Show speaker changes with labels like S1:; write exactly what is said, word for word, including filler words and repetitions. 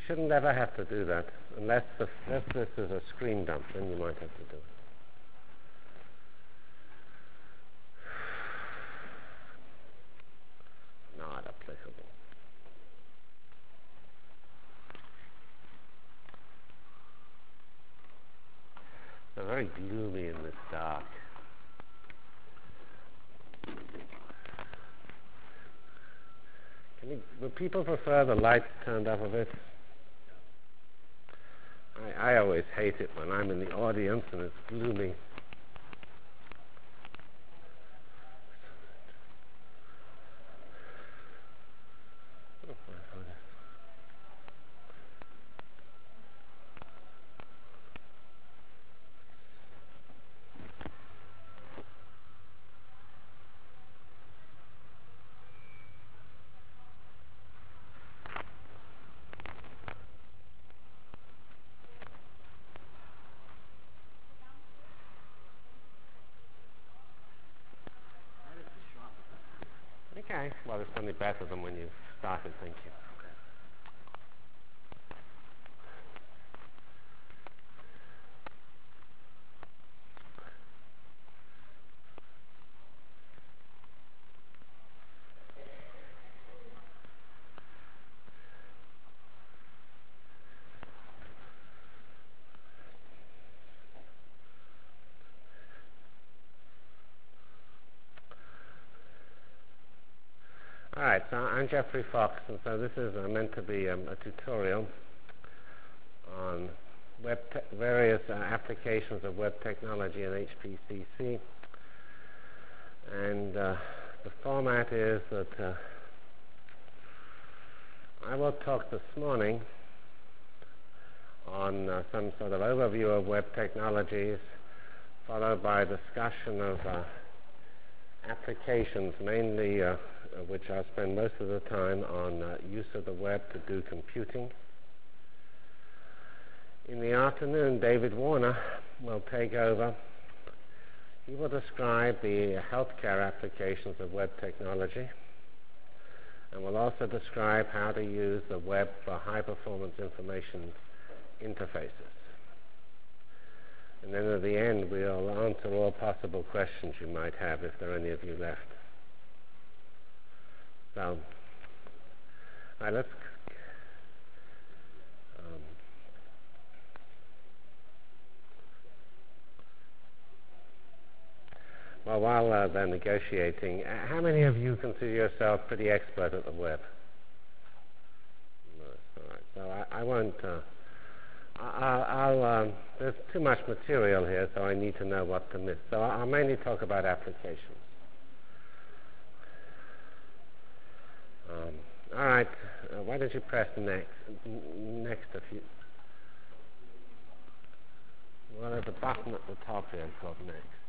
S1: shouldn't ever have to do that, unless, the, unless this is a screen dump, then you might have to do it. Not applicable. They're very gloomy in this dark. Can you, would people prefer the lights turned up a bit? I, I always hate it when I'm in the audience and it's gloomy. Okay, well, it's only better than when you started, thank you. Alright, so I'm Geoffrey Fox, and so this is uh, meant to be um, a tutorial on web various uh, applications of web technology in H P C C. And uh, the format is that uh, I will talk this morning on uh, some sort of overview of web technologies, followed by a discussion of uh, applications, mainly uh, which I'll spend most of the time on uh, use of the web to do computing. In the afternoon, David Warner will take over. He will describe the healthcare applications of web technology, and will also describe how to use the web for high-performance information interfaces. And then at the end, we'll answer all possible questions you might have, if there are any of you left. So, all right, let's. Um, well, while uh, they're negotiating, uh, how many of you consider yourself pretty expert at the web? No, all right. So I, I won't. Uh, I'll. I'll um, there's too much material here, so I need to know what to miss. So I'll mainly talk about applications. Um, all right, uh, why don't you press next? Next, if you. Well, there's a button at the top here called next.